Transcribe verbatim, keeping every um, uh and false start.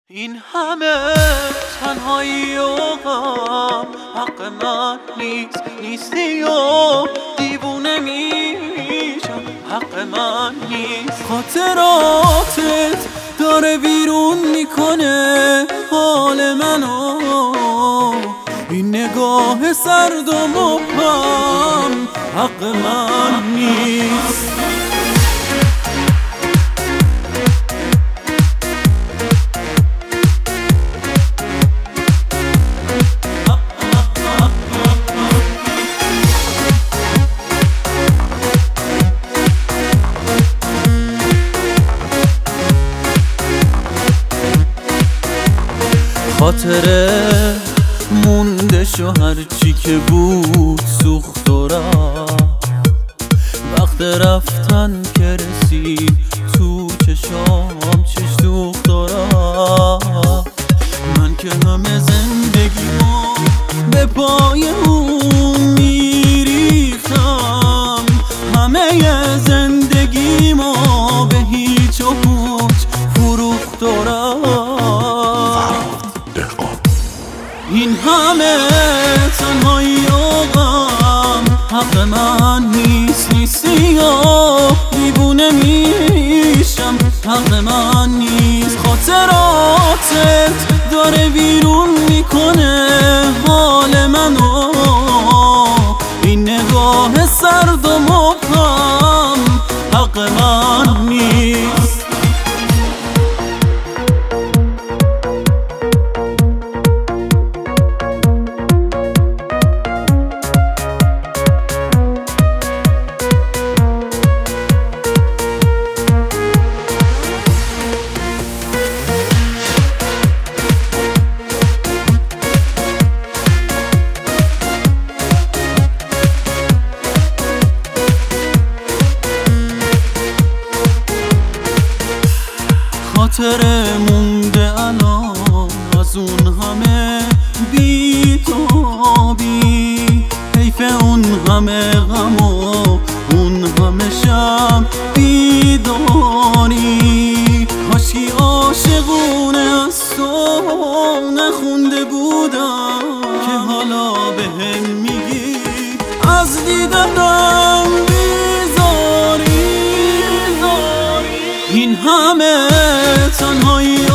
این همه تنهایی و غم حق من نیست، نیستی و دیوونه میشم، حق من نیست. خاطراتت داره بیرون میکنه حال منو، این نگاه سرد و مبهم حق من نیست. خاطره مونده شو هرچی که بود سوخت و رفت، وقت رفتن که رسید تو چشام چش دوخت و رفت. من که همه زندگیمو به پای اون میریختم، همه زندگیمو به هیچ و پوچ فروخت و رفت. این همه تنهایی و غم حق من نیست، نیستی و دیوونه میشم حق من نیست. خاطراتت داره بیرون میکنه حال منو، این نگاه سرد و مبهم حق من نیست. خاطره مونده الان از اون همه بی‌تابی، حیف اون همه غم و اون همه شب بیداری. کاشکی عاشقونه از تو نخونده بودم که حالا بهم میگی از دیدنم بیزاری. این همه تنهایی